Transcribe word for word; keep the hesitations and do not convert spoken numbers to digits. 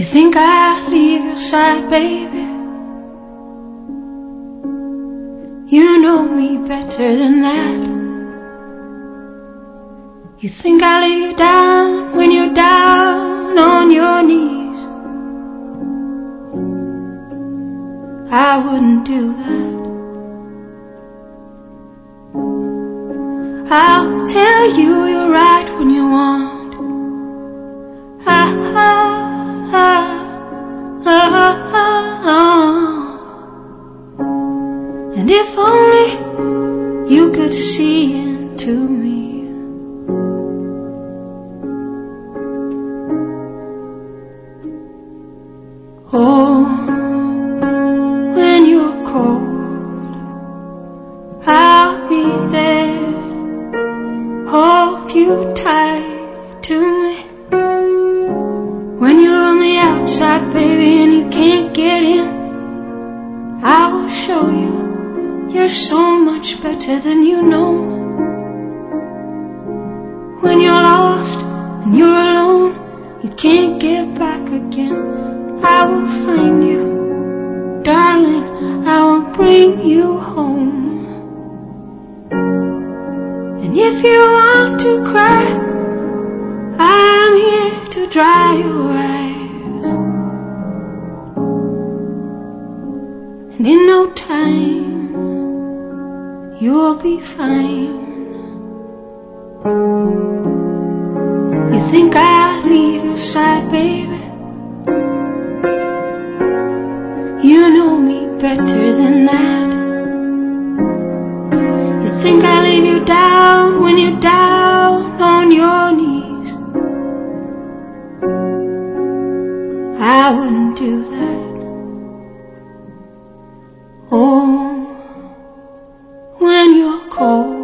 think I'd leave your side, baby? You know me better than that. You think I lay you down when you're down on your knees? I wouldn't do that. I'll tell you you're right when you want. Ah, ah, ah, ah, ah, ah. And if only you could see into me. Oh, when you're cold, I'll be there. Hold you tight to me. When you're on the outside, baby, and you can't get in, I will show you you're so much better than you know. When you're lost and you're alone, you can't get back again, I will find you, darling, I will bring you home. And if you want to cry, I'm here to dry your eyes. And in no time, you'll be fine. You think I'd leave your side, baby? You know me better than that. You think I leave you down when you're down on your knees? I wouldn't do that. Oh, when you're cold,